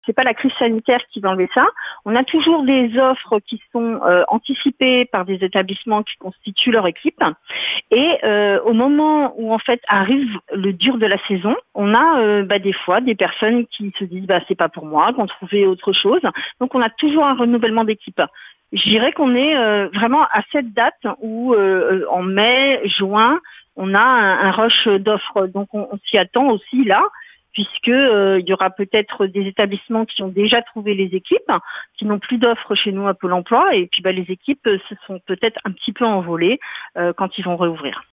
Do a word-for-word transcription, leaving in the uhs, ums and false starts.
C'est pas la crise sanitaire qui va enlever ça. On a toujours des offres qui sont euh, anticipées par des établissements qui constituent leur équipe. Et euh, au moment où en fait arrive le dur de la saison, on a euh, bah, des fois des personnes qui se disent bah c'est pas pour moi, qu'on trouvait autre chose. Donc on a toujours un renouvellement d'équipe. Je dirais qu'on est euh, vraiment à cette date où euh, en mai, juin, on a un, un rush d'offres. Donc on, on s'y attend aussi là, puisque euh, il y aura peut-être des établissements qui ont déjà trouvé les équipes, qui n'ont plus d'offres chez nous à Pôle emploi, et puis bah, les équipes se sont peut-être un petit peu envolées euh, quand ils vont réouvrir.